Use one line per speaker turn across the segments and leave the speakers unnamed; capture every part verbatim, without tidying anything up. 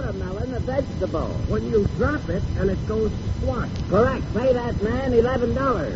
watermelon a vegetable?
When you drop it and it goes squash.
Correct. Pay that man eleven dollars.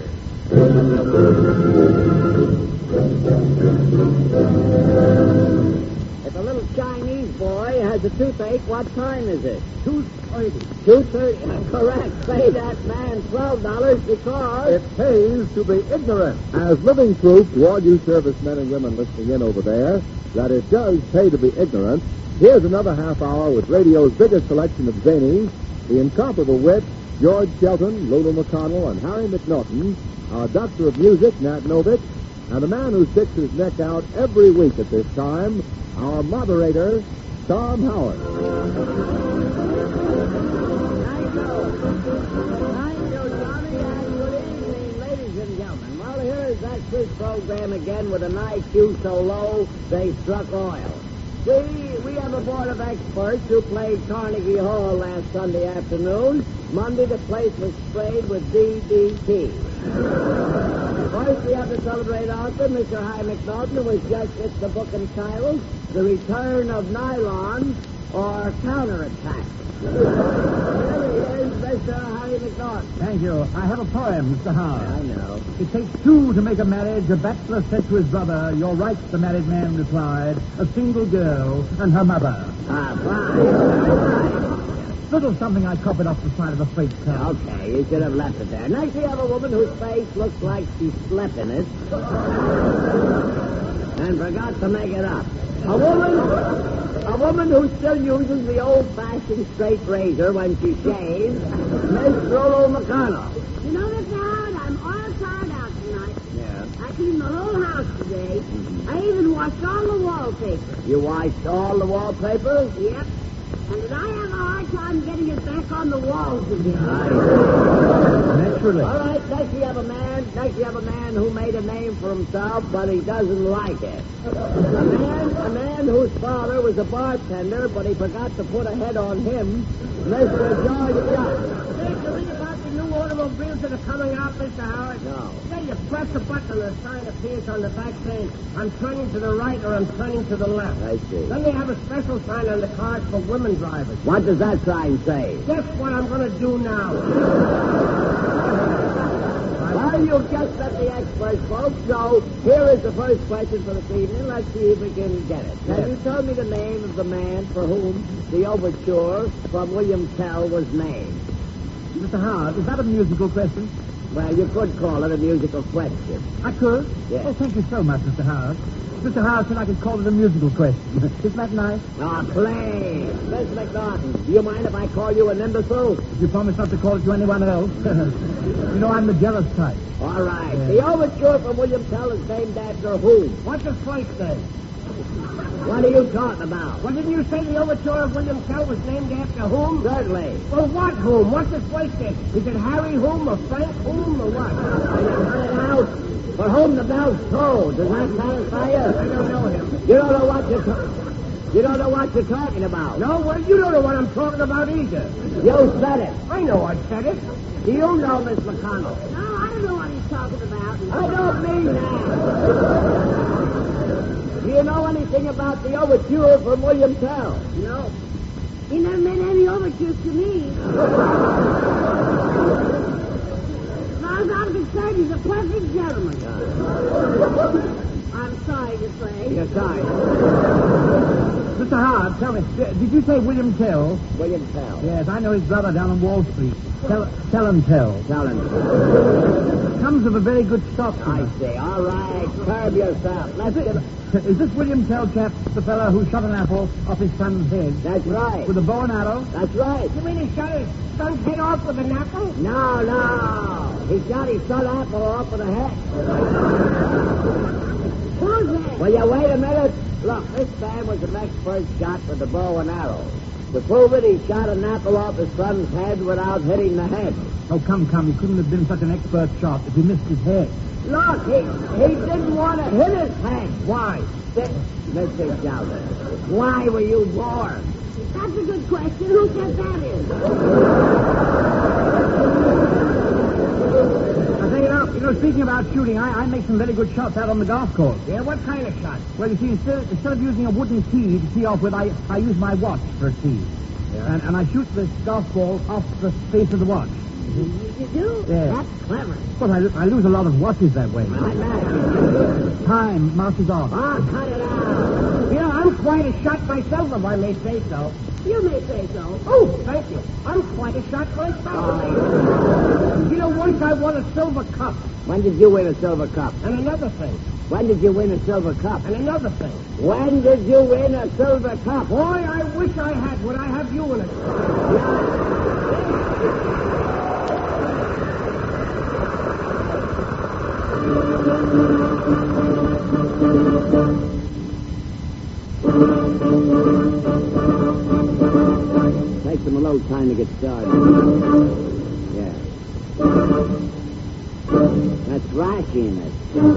If a little Chinese boy has a toothache, what time is it?
Two thirty.
Two thirty. Correct. Pay that man twelve dollars because
It pays to be ignorant. As living proof to all you servicemen and women listening in over there that it does pay to be ignorant, here's another half hour with radio's biggest selection of zanies, the incomparable wits, George Shelton, Lulu McConnell, and Harry McNaughton, our doctor of music, Nat Novich, and the man who sticks his neck out every week at this time, our moderator, Tom Howard.
Thank you. Thank you, Johnny, and good evening, ladies and gentlemen. Well, here is that quiz program again with an I Q so low they struck oil. See, we have a board of experts who played Carnegie Hall last Sunday afternoon. Monday, the place was sprayed with D D T. First, we have the celebrated author, Mister Hy McNaughton, who has just hit the book entitled The Return of Nylon or Counterattack. Here he is, Mister Harry McNaughton.
Thank you. I have a poem, Mister Howard.
I know.
It takes two to make a marriage. A bachelor said to his brother, "You're right," the married man replied. A single girl and her mother.
Ah, fine.
Little something I copied off the side of a freight car.
Okay, you should have left it there. Next, we have a woman whose face looks like she slept in it and forgot to make it up. A woman, a woman who still uses the old-fashioned straight razor when she shaves, Miss Lulu McConnell.
You know, Mister Howard, I'm all tired out tonight.
Yeah.
I cleaned the whole house today. I even washed all the wallpaper.
You washed all the wallpaper?
Yep. And did I have a hard time getting it back on the walls again?
Naturally.
All right, next we have a man. Next we have a man who made a name for himself, but he doesn't like it. A man, a man whose father was a bartender, but he forgot to put a head on him, Mister George Young.
Did you read about the new automobiles that are coming out, Mister Howard?
No.
Yeah, you press a button and a sign appears on the back saying, "I'm turning to the right" or "I'm turning to the left."
I see.
Then they have a special sign on the cars for women drivers.
What does that sign say?
Guess what I'm going to do now?
Well, you just let the experts, folks. So here is the first question for this evening. Let's see if we can get it. Can
Yes.
you tell me the name of the man for whom the overture from William Tell was named?
Mister Howard, is that a musical question?
Well, you could call it a musical question.
I could?
Yes.
Oh, thank you so much, Mister Howard. Mister Howard said I could call it a musical question. Isn't that nice?
Ah, please. Miss McNaughton, do you mind if I call you an imbecile?
If you promise not to call it to anyone else. You know, I'm the jealous type.
All right.
Yes.
The overture from William Tell is named after whom?
What's his place name?
What are you talking about?
Well, didn't you say the overture of William Tell was named after whom?
Certainly.
Well, what whom? What's his place name? Is it Harry whom or Frank whom or what?
Are you running out? For whom the bell's tolled. Does that satisfy you?
I don't know him.
You don't know what you're ta- You don't know what you're talking about.
No, well, you don't know what I'm talking about either.
You said it.
I know I said it.
Do you know, Miss McConnell?
No, I don't know what he's talking about.
I don't mean that. Do you know anything about the overture from William Tell?
No. He never made any overtures to me. As far as I'm concerned, he's a perfect gentleman. I'm sorry to say.
You're sorry.
Mister Howard, tell me, d- did you say William Tell?
William Tell.
Yes, I know his brother down on Wall Street. Tell, tell him Tell.
Tell him.
Comes of a very good stock.
I see. All right. Curb yourself. Let's get...
Is this William Tell chap the fellow who shot an apple off his son's head?
That's right.
With a bow and arrow?
That's right.
You mean he shot his son's head off with an apple?
No, no. He shot his son apple off with a head.
Who's that?
Well, you wait a minute. Look, this man was an expert shot with the bow and arrow. To prove it, he shot an apple off his son's head without hitting the head.
Oh, come, come. He couldn't have been such an expert shot if he missed his head.
Look, he, he didn't want to hit his head.
Why?
Mister Sheldon, why were you born?
That's a good question. Who said that is?
I say, you know, you know, speaking about shooting, I, I make some very good shots out on the golf course.
Yeah, what kind of shot?
Well, you see, instead, instead of using a wooden tee to tee off with, I, I use my watch for a tee.
Yeah,
And, and I shoot the golf ball off the face of the watch.
You, you do?
Yeah.
That's clever.
But I, I lose a lot of watches that way.
Like that.
Time marches on.
Oh, cut it out.
You know, I'm quite a shot myself, if I may say so.
You may say so.
Oh, thank you. I'm quite a shot myself. You know, once I won a silver cup.
When did you win a silver cup?
And another thing.
When did you win a silver cup?
And another thing.
When did you win a silver cup?
Boy, I wish I had. Would I have you in it?
Takes them a little time to get started. Yeah. That's rashiness.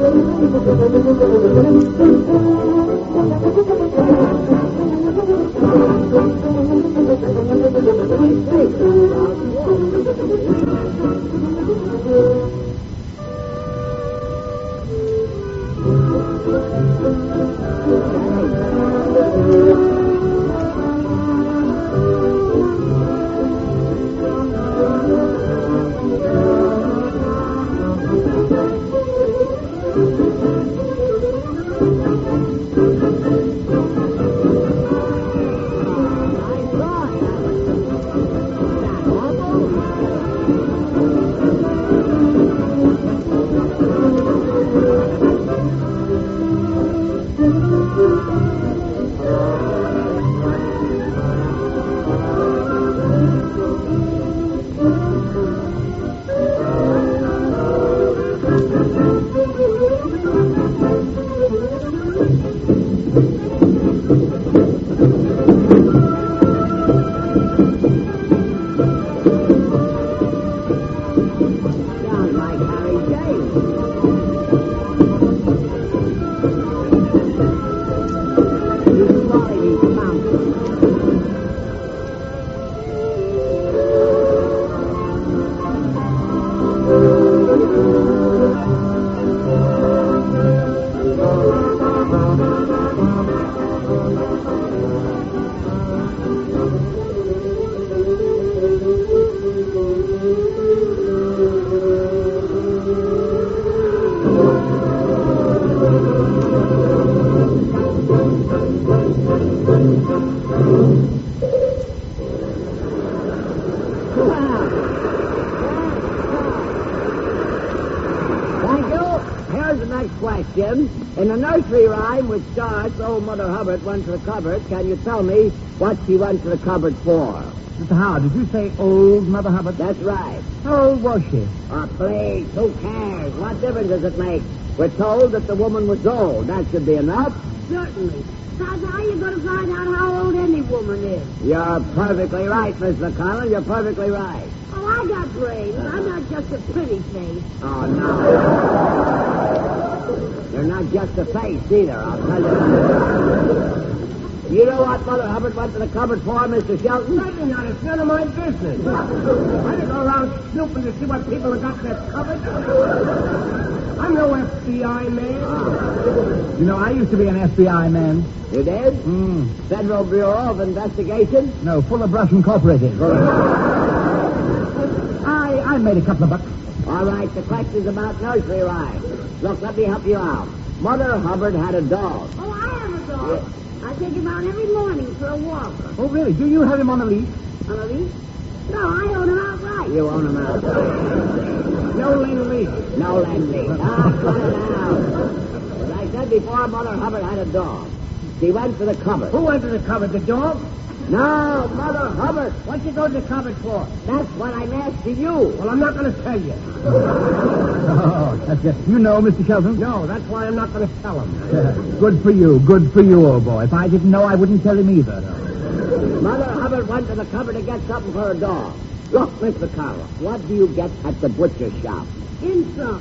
Question. In the nursery rhyme which starts, Old Mother Hubbard went to the cupboard, can you tell me what she went to the cupboard for?
Mister Howard, did you say old Mother Hubbard?
That's right.
How old was she?
Oh, please, who cares? What difference does it make? We're told that the woman was old. That should be enough.
Certainly. Besides, how are you going to find out how old any woman is?
You're perfectly right, Miss McConnell. You're perfectly right.
Oh, I got brains. I'm not just a pretty face.
Oh, no. You're not just a face, either, I'll tell you that. You know what Mother Hubbard went to the cupboard for, Mister Shelton?
Certainly not. It's none of my business. I didn't go around snooping to see what people have got in their cupboard. I'm no F B I man.
You know, I used to be an F B I man.
You did?
Mm.
Federal Bureau of Investigation?
No, Fuller Brush Incorporated. I, I made a couple of bucks.
All right, the question's about nursery rhymes. Look, let me help you out. Mother Hubbard had a dog.
Oh, I have a dog. Yeah. I take him out every morning for a walk.
Oh, really? Do you have him on a leash?
On a leash? No, I own him outright.
You own him outright.
No lend lease.
No lend lease. Ah, cut it out. As I said before, Mother Hubbard had a dog. She went to the cupboard.
Who went to the cupboard? The dog?
No, Mother Hubbard.
What'd you go to the cupboard for?
That's what I'm asking you.
Well, I'm not going to tell you.
Oh, that's it. You know, Mister Shelton?
No, that's why I'm not going to tell him.
Uh, good for you. Good for you, old boy. If I didn't know, I wouldn't tell him either.
Mother Hubbard went to the cupboard to get something for her dog. Look, Mister Carl, what do you get at the butcher shop?
Insult.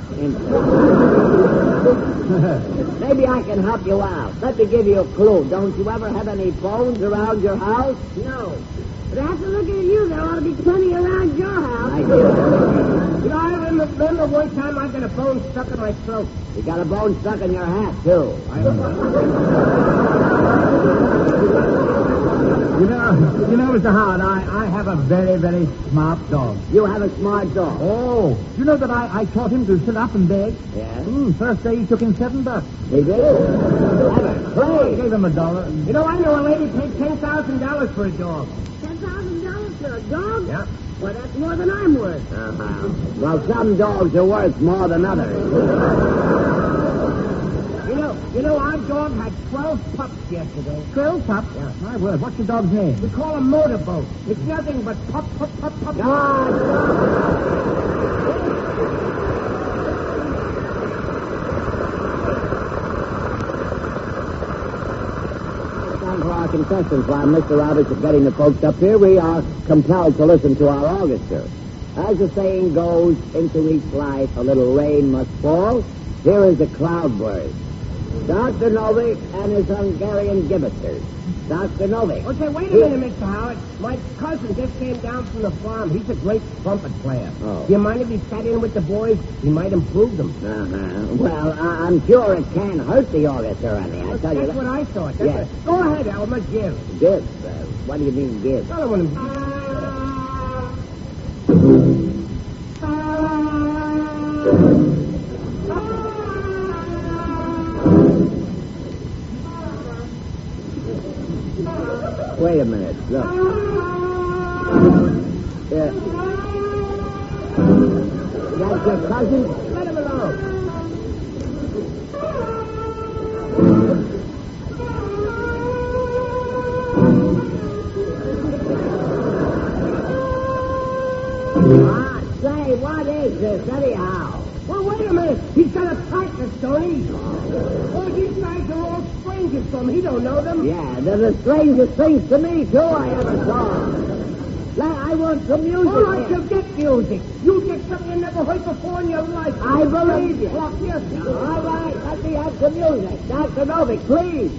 Maybe I can help you out. Let me give you a clue. Don't you ever have any phones around your house?
No. But after looking at you, there ought to be plenty around your house.
I do.
You know, I remember, remember one time I got a bone stuck in my throat.
You got a bone stuck in your hat, too.
I
You know, you know, Mister Howard, I, I have a very, very smart dog.
You have a smart dog.
Oh, you know that I, I taught him to sit up and beg?
Yeah?
Mm, first day he took him seven bucks.
He did? Ever.
I
Play.
gave him a dollar.
You know, I know a lady paid ten thousand dollars for a dog.
Ten thousand dollars for a dog?
Yeah.
Well, that's more than I'm worth.
Uh-huh. Well, some dogs are worth more than others.
You know, you know, our dog had twelve pups yesterday.
Twelve pups?
Yeah.
My word, what's your dog's name?
We call them motorboat. It's nothing but pup, pup, pup, pup.
Time for our contestants. While Mister Roberts is getting the folks up here, we are compelled to listen to our orchestra. As the saying goes, into each life a little rain must fall. Here is a cloudburst. Doctor Novik and his Hungarian gibbeters. Doctor Novik.
Oh, say, wait a minute, Mister Howard. My cousin just came down from the farm. He's a great trumpet player.
Oh.
Do you mind if he sat in with the boys? He might improve them.
Uh-huh. Well, I- I'm sure it can't hurt the orchestra any. I tell you
That's
that.
what I thought. That's
Yes.
what- Go ahead, Elmer. Give.
Give. Uh, what do you mean give?
I don't want him.
Wait a minute. Look. Yeah. That's your cousin?
Let him alone.
Ah, say, what is this anyhow?
Well, wait a minute. He's got a partner, Tony. Oh, these guys are all strangers from. He don't know them.
Yeah, they're the strangest things to me, too, I ever saw. Now, I want some music.
All right,
here.
you'll get music. You'll get something you never heard before in your life.
I believe you.
Well, yes.
All right, let me have some music. Doctor Novik, please.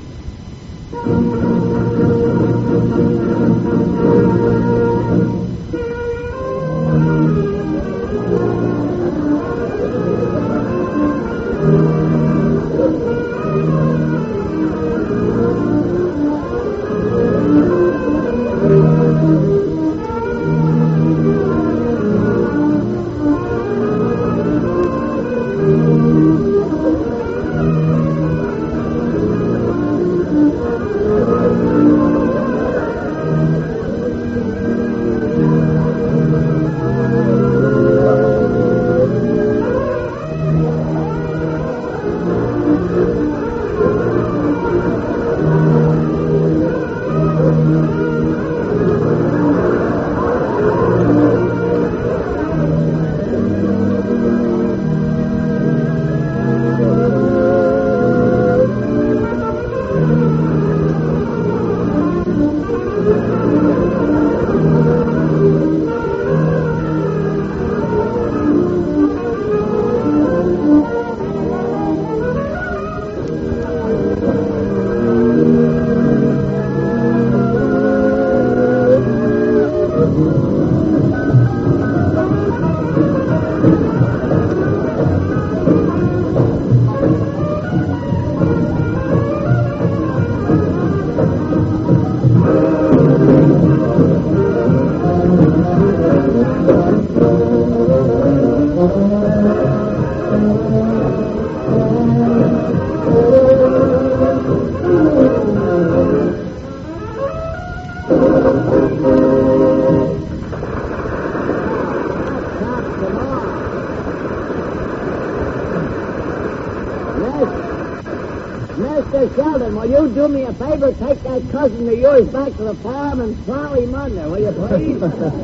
Mister Sheldon, will you do me a favor? Take that cousin of yours back to the farm and plow him under, will you please?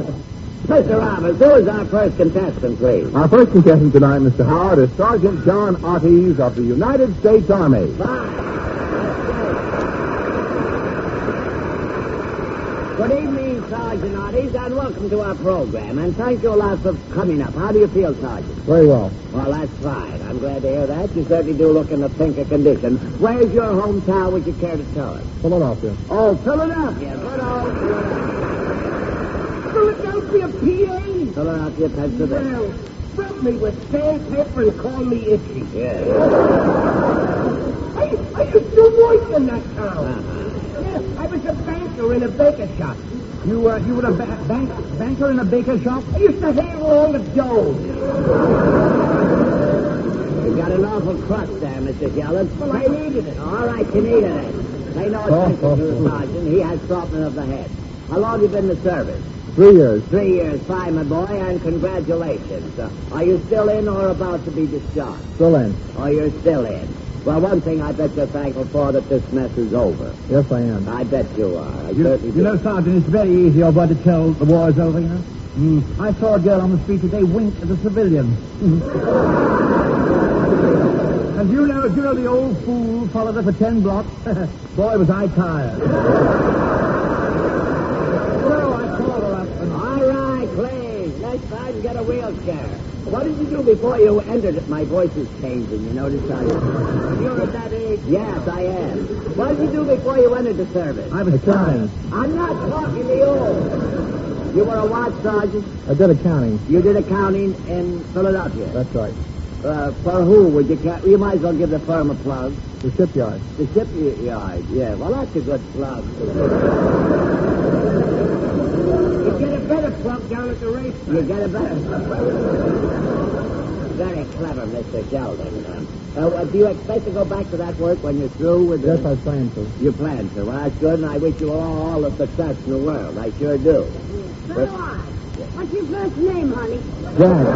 Mister Roberts, who is our first contestant, please?
Our first contestant tonight, Mister Howard, is Sergeant John Ortiz of the United States Army.
Fine. Good evening, Sergeant Ortiz, and welcome to our program. And thank you a lot for coming up. How do you feel, Sergeant?
Very well.
Well, that's fine. I'm glad to hear that. You certainly do look in the pink of condition. Where's your hometown? Would you care to tell us?
Philadelphia.
Oh, Philadelphia. Good old
Philadelphia, P A?
Philadelphia, Pennsylvania.
Well, rub me with sandpaper and call me itchy.
Yeah.
I, I used to work in that town.
Uh-huh.
I was a banker in a baker shop.
You, uh, you were a ba- bank, banker in a baker shop?
I used to handle all the dough.
You got an awful crust there, Mister Sheldon.
Well, I needed it.
All right, you needed it. Pay no attention to the sergeant. He has softening of the head. How long have you been in the service?
Three years.
Three years. Fine, my boy, and congratulations. Uh, are you still in or about to be discharged?
Still in.
Oh, you're still in. Well, one thing I bet you're thankful for, that this mess is over.
Yes, I am.
I bet you are. I
You,
certainly
you
do.
know, Sergeant, it's very easy, old boy, to tell the war is over, you know? Mm. I saw a girl on the street today wink at a civilian. Mm. And you know, you know the old fool followed her for ten blocks? Boy, was I tired. So I called her up and...
All right, please. Next time, get a wheelchair. What did you do before you entered it? My voice is changing. You notice I... You're at that age? Yes, I am. What did you do before you entered the service?
I was
Accounting.
tired.
I'm not talking to you. You were a what, Sergeant?
I did accounting.
You did accounting in Philadelphia.
That's right.
Uh, for who would you... Ca- you might as well give the firm a plug.
The shipyard.
The shipyard, yeah. Well, that's a good plug.
You get a better plug down at the racetrack.
You get a better... Very clever, Mister Sheldon. Uh, uh, do you expect to go back to that work when you're through with the...
Yes, I plan to.
You plan to. Well, that's good, and I wish you all, all the success in the world. I sure do.
So do I. What's your first name, honey?
Jack.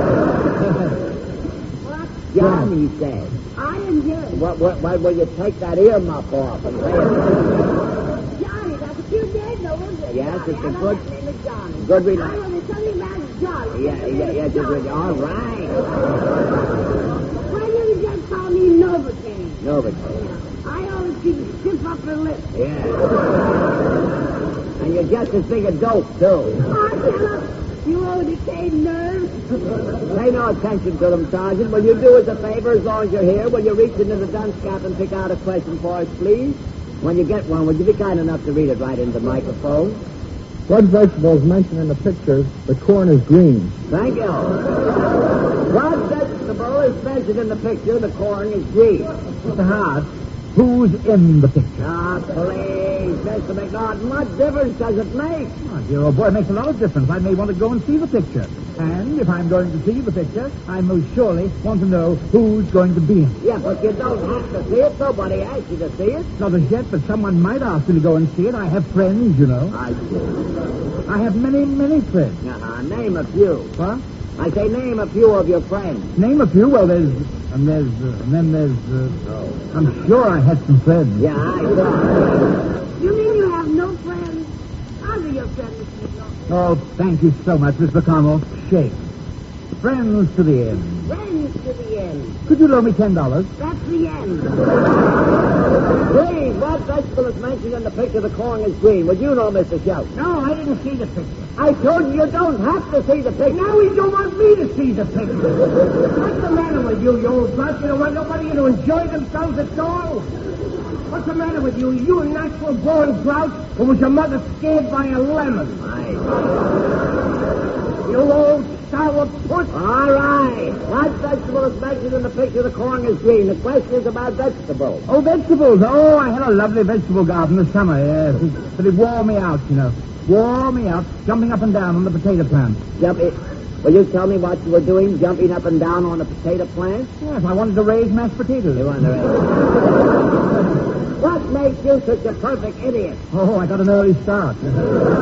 What?
John, he said.
I am Jerry.
What, what, why will you take that ear muff off and say it?
Johnny, that's a cute name, though, isn't it?
Yes,
Johnny.
it's a
I love
good-
that name of Johnny.
good
I
relax.
want to tell you about Johnny.
Yeah, yeah, yeah. Just, all right.
Well, you can just call me Novocaine.
Novocaine.
I always keep stiff upper lip.
Yeah. And you're just as big a dope, too.
Oh, shut up. You old decayed nerve.
Pay no attention to them, Sergeant. Will you do us a favor as long as you're here? Will you reach into the dunce cap and pick out a question for us, please? When you get one, would you be kind enough to read it right into the microphone?
What vegetable is mentioned in the picture? The corn is green.
Thank you. What vegetable is mentioned in the picture? The corn is green.
Mister Hart, who's in the picture?
Ah, please, Mister McNaughton, what difference does it make?
Oh, dear old boy, it makes a lot of difference. I may want to go and see the picture. And if I'm going to see the picture, I most surely want to know who's going to be in it.
Yeah, but you don't have to see it. Nobody asked you to see it.
Not as yet, but someone might ask me to go and see it. I have friends, you know.
I see.
I have many, many friends.
Uh-huh. Name a few.
What?
I say name a few of your friends.
Name a few. Well, there's... And there's... Uh, and then there's... Uh, I'm sure I had some friends.
Yeah, I saw.
You mean you have no friends? How do your friends, Mister McNaughton?
Oh, thank you so much, Miss McConnell. Shake. Friends to the end.
Friends to the end.
Could you loan me ten dollars?
That's the end.
Please, what vegetable is mentioned in the picture? The corn is green. Would you know, Mister Shelton?
No, I didn't see the picture.
I told you you don't have to see the picture.
Now he don't want me to see the picture. What's the matter with you, you old brat? You don't want nobody to enjoy themselves at all? What's the matter with you? You a natural born grouch, or was your mother scared by a lemon? You old sour puss.
All right. What vegetable is mentioned in the picture? The corn is green. The question is about vegetables.
Oh, vegetables. Oh, I had a lovely vegetable garden this summer, yes. It, but it wore me out, you know. Wore me out, jumping up and down on the potato plant.
Jump it. Will you tell me what you were doing, jumping up and down on a potato plant?
Yes, I wanted to raise mashed potatoes.
You wanted to raise. What makes you such a perfect idiot?
Oh, I got an early start.
Uh,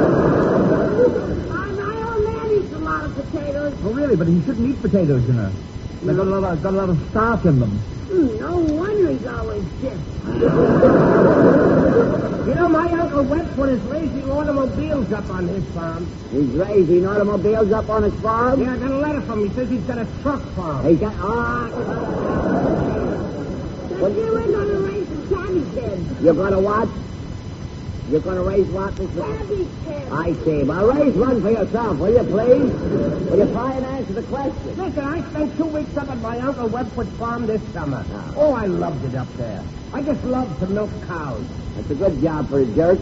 my old man eats a lot of potatoes.
Oh, really? But he shouldn't eat potatoes, you know. They got a lot of, got a lot of starch in them.
Hmm, no wonder he's always stiff.
You know, my Uncle Wentworth is raising automobiles up on his farm.
He's raising automobiles up on his farm?
Yeah, I got a letter from him. He says he's got a truck farm.
He got... Ah,
But you were going to raise the cabbage head.
you're going to what? You're going to raise what, Mister
Cabbage head.
I see. Well, raise one for yourself, will you, please? Will you try and answer the question?
Listen, I spent two weeks up at my Uncle Wentworth's farm this summer. Oh, I loved it up there. I just loved to milk cows.
That's a good job for a jerk.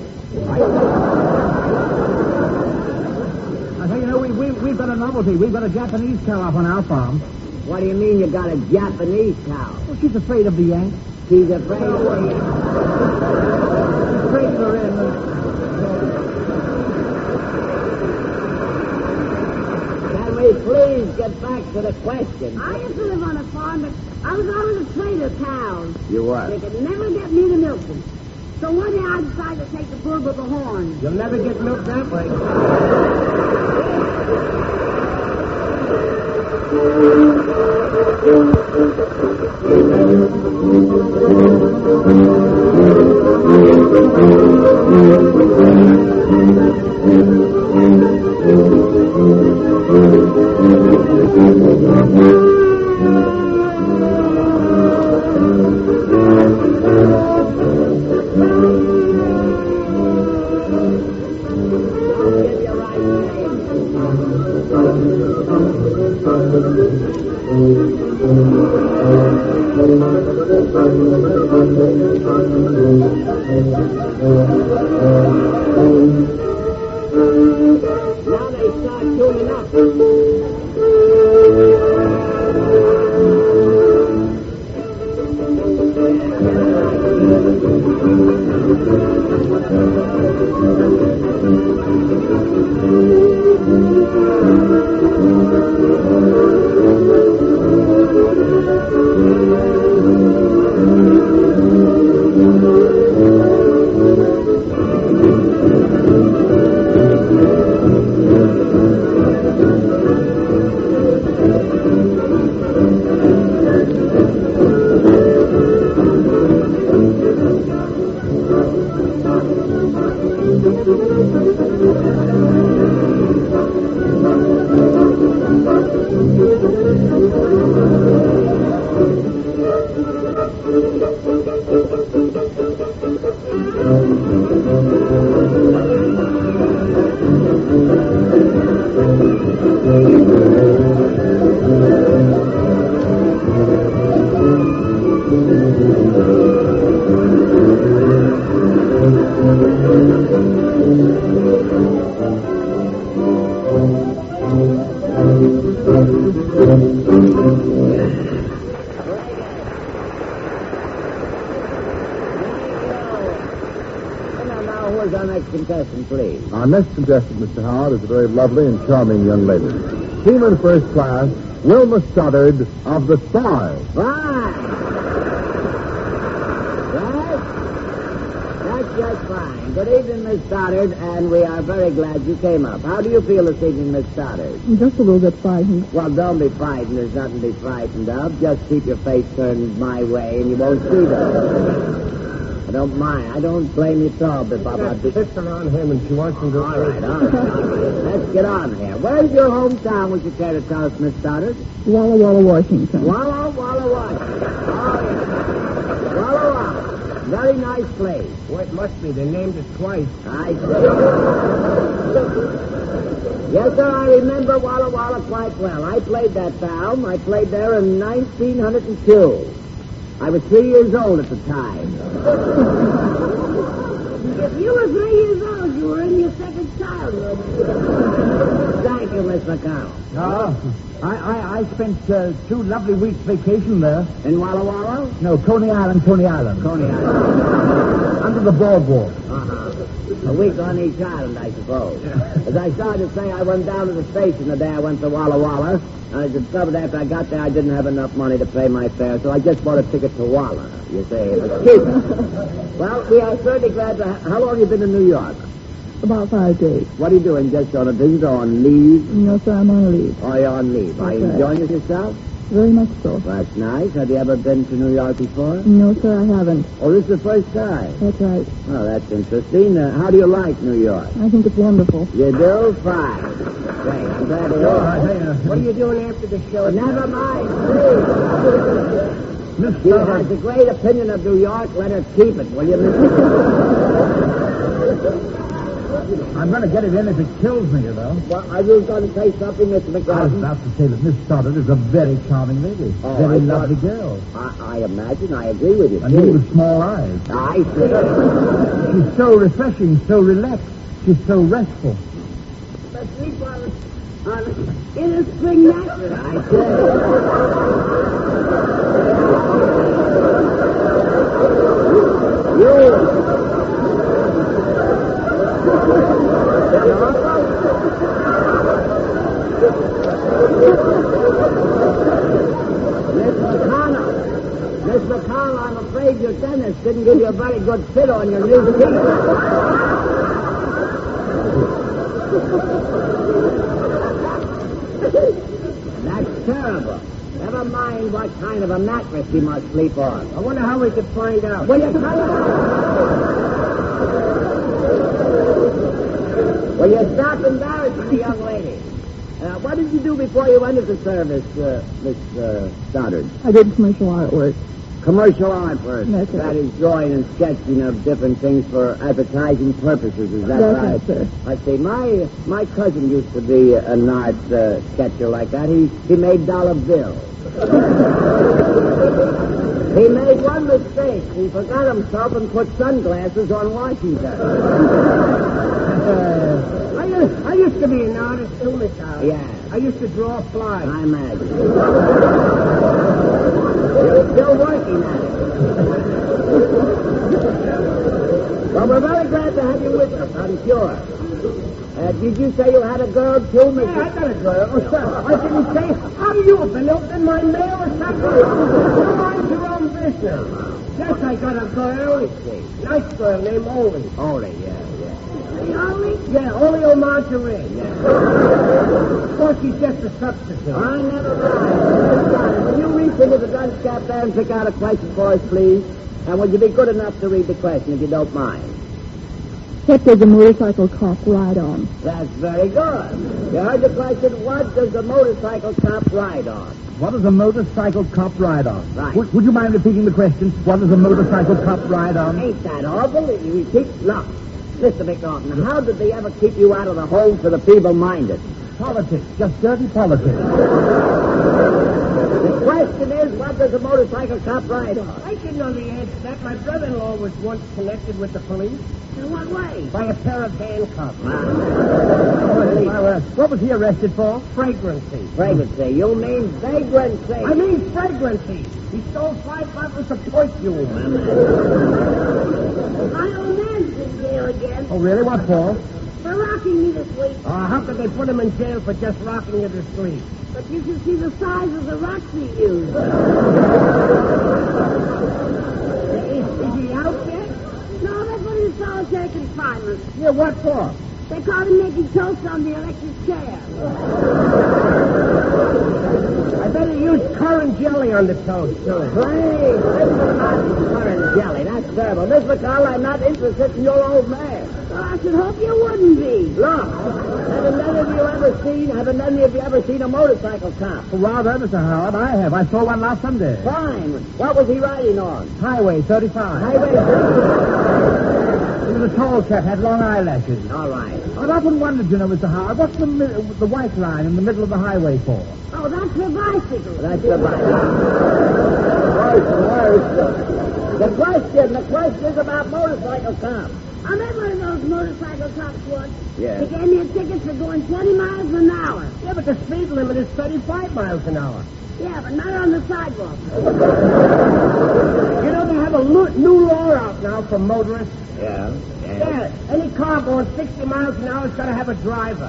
I say, you know, we, we, we've got a novelty. We've got a Japanese cow up on our farm.
What do you mean you got a Japanese cow?
Well, she's afraid of the Yanks.
She's afraid of the...
She's straighten her in.
Can we please get back to the question?
I used to live on a farm, but I was always afraid of cows.
You
They
were.
could never get me to milk them. So one day I decided to take the bull with the horn.
You'll never get milk that way.
I'll give you right name. Now they start tuning up. Now, who's our next contestant, please?
Our next contestant, Mister Howard, is a very lovely and charming young lady. Seaman First Class, Wilma Stoddard of the Stars.
Fine. Right? That's just fine. Good evening, Miss Stoddard, and we are very glad you came up. How do you feel this evening, Miss Stoddard?
Just a little bit frightened.
Well, don't be frightened. There's nothing to be frightened of. Just keep your face turned my way, and you won't see that. I don't mind. I don't blame you at all, but Bob.
Just sister on him, and she wants him to...
All right, all right, all right. Let's get on here. Where's your hometown, would you care to tell us, Miss Stoddard?
Walla Walla, Washington.
Walla Walla, Washington. Oh, yeah. Walla Walla. Very nice place.
Well, it must be. They named it twice.
I see. Yes, sir, I remember Walla Walla quite well. I played that town. I played there in nineteen oh two. I was three years old at the time.
If you were three years old, you were in your second childhood.
Thank you, Miss McConnell.
Oh, I, I, I spent uh, two lovely weeks vacation there.
In Walla Walla?
No, Coney Island, Coney Island.
Coney Island.
Under the boardwalk.
Uh-huh. A week on each island, I suppose. As I started to say, I went down to the station the day I went to Walla Walla. And I discovered after I got there I didn't have enough money to pay my fare, so I just bought a ticket to Walla. You see, it was cheap. Well, we are certainly glad to... Ha- How long have you been in New York?
About five days.
What are you doing? Just on a visit or on leave?
No, sir, I'm on leave.
Or you're on leave? Are you
Okay.
enjoying yourself?
Very much so.
That's nice. Have you ever been to New York before?
No, sir, I haven't.
Oh, this is the first time.
That's right.
Oh, that's interesting. Uh, how do you like New York?
I think it's wonderful.
You do? Fine. Great. I'm glad to hear it.
What are you doing after the show?
Never mind, please.
Miss
She has
Stoddard,
a great opinion of New York. Let her keep it, will you, Mister
I'm going to get it in if it kills me, you know.
Well, are you going to say something, Mister
I was
McGrath?
about to say that Miss Stoddard is a very charming lady.
Oh,
very
I thought-
lovely girl.
I, I imagine. I agree with you,
And you
too.
with small eyes.
I see.
She's so refreshing, so relaxed. She's so restful.
But sleep on, on in a spring mattress.
I say. You, afraid your dentist didn't give you a very good fit on your new teeth. That's terrible. Never mind what kind of a mattress you must sleep on.
I wonder how we could find out.
Will you tell us? Will you stop embarrassing the young lady? Uh, what did you do before you entered the service, uh, Miss uh, Stoddard?
I did commercial artwork.
Commercial artwork.
That's right.
That is drawing and sketching of different things for advertising purposes. Is that
That's
right?
right, sir.
I see. My my cousin used to be an art uh, sketcher like that. He he made dollar bills. He made one mistake. He forgot himself and put sunglasses on Washington.
Uh, I, used, I used to be an artist too, Miss Howard.
Yeah.
I used to draw flies.
I imagine. You're still working at it. Well, we're very glad to have you with us, I'm sure. Uh, did you say you had a girl, too, Mister
Yeah, I got a girl. Oh, sir, I didn't say. How do you have been opening my mail or something? You mind your own business. Yes, I got a girl. Nice girl named Oli.
Ole, yeah, yeah.
Oli?
Yeah, Oleo Margarine. Of course, she's just a substitute.
I never mind. Will you reach into the gun cap there and pick out a question for us, please? And would you be good enough to read the question, if you don't mind?
What does a motorcycle cop ride on?
That's very good. You heard the question, what does a motorcycle cop ride on?
What does a motorcycle cop ride on?
Right.
Would, would you mind repeating the question? What does a motorcycle cop ride on?
Ain't that awful? You keep... Look, Mister McNaughton, how did they ever keep you out of the home for the feeble-minded?
Politics. Just dirty politics.
The question is, what does a motorcycle cop ride on?
I should know the answer to that. My brother-in-law was once connected with the police
In what way?
by a pair of handcuffs.
Well, uh, what was he arrested for?
Fragrancy.
Fragrancy. You mean vagrancy.
I mean fragrancy. He stole five bottles of perfume.
My old man's in jail again
Oh, really? What for?
for rocking me to sleep.
Uh, how could they put him in jail for just rocking you to sleep?
But you should see the size of the rocks he used.
Is, is he out yet?
No, they put him in solitary confinement.
Yeah, what for?
They caught him making toast on the electric chair.
I bet he used currant jelly on the toast, too.
Please, Mister Martin, currant jelly. That's terrible. Miss McCall, I'm not interested in your old man.
Well, I should hope you wouldn't be.
Look, haven't any of you ever seen, haven't any of you ever seen a motorcycle cop?
Oh, rather, Mister Howard, I have. I saw one last Sunday.
Fine. What was he riding on?
Highway thirty-five.
Highway.
He was a tall chap, had long eyelashes.
All right.
I've often wondered, you know, Mister Howard, what's the, mi- the white line in the middle of the highway for?
Oh, that's the bicycle.
That's the bike. The question, the question is about motorcycle cops.
I met one of those motorcycle cops once.
Yeah.
He gave me a ticket for going twenty miles an hour.
Yeah, but the speed limit is thirty-five miles an hour.
Yeah, but not on the sidewalk.
You know, they have a lo- new law out now for motorists.
Yeah.
Yeah, any car going sixty miles an hour has got to have a driver.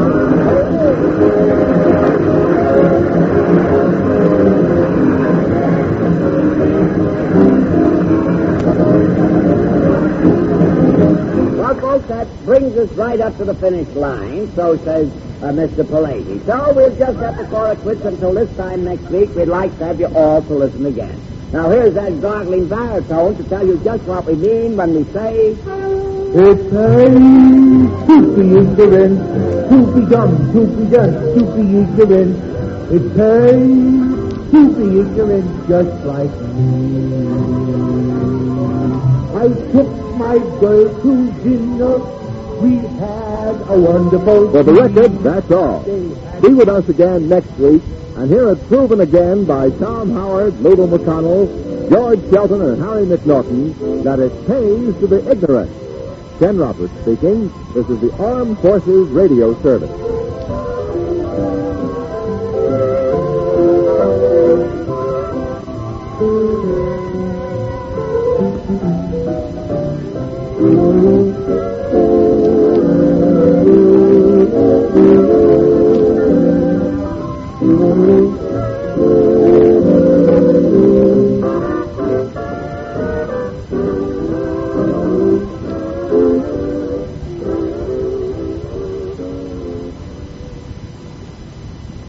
Well, folks, that brings us right up to the finish line, so says uh, Mister Palady. So we'll just have to call it quits until this time next week. We'd like to have you all to listen again. Now, here's that gargling baritone to tell you just what we mean when we say...
It's a soupy ignorant, soupy dumb, soupy dust, soupy ignorant. It's a soupy ignorant just like me. I took my girl to dinner. We had a wonderful...
For the record, that's all. Be with us again next week and hear it proven again by Tom Howard, Lulu McConnell, George Shelton, and Harry McNaughton that it pays to be ignorant. Ken Roberts speaking. This is the Armed Forces Radio Service.
Thank you.